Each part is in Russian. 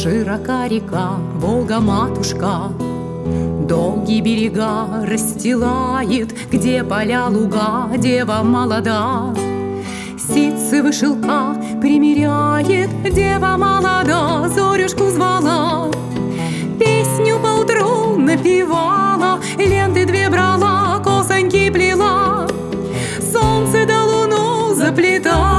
Широка река, Волга-матушка, долгие берега расстилает, где поля, луга, дева молода. Ситцевы шелка примеряет, дева молода, зорюшку звала. Песню поутру напевала, ленты две брала, косоньки плела, солнце да луну заплетала.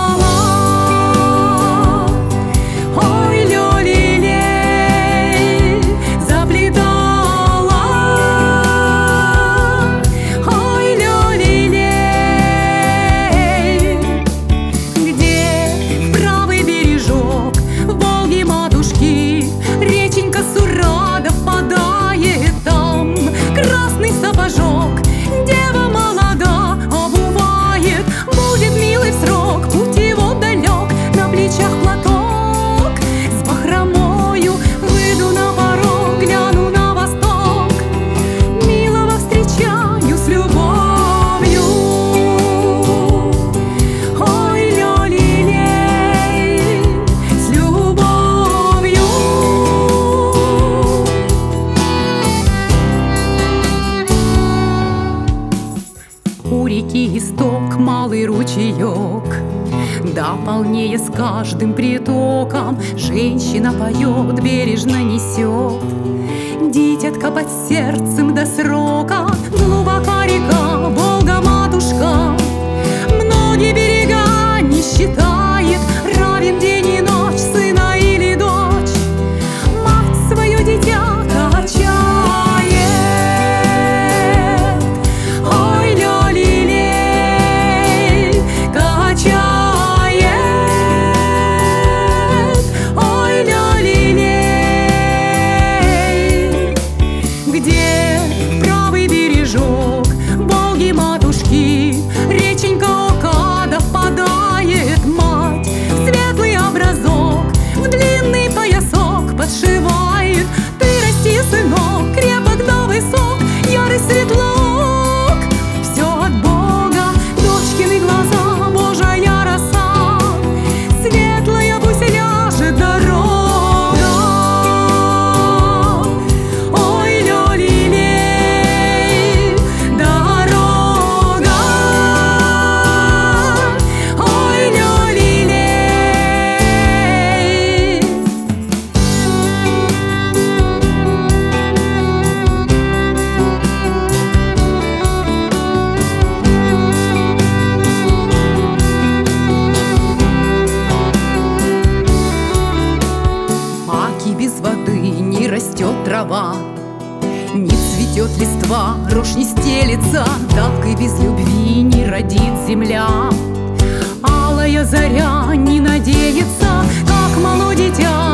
У реки исток, малый ручеек, да полнее с каждым притоком. Женщина поет, бережно несет дитятка под сердцем до срока. Глубока река, Волга-матушка, многие берега не считает, равен день и ночь, сына или дочь, мать свое дитя качает. Без воды не растет трава, не цветет листва, рожь не стелется, так и без любви не родит земля. Алая заря не надеется, как мало дитя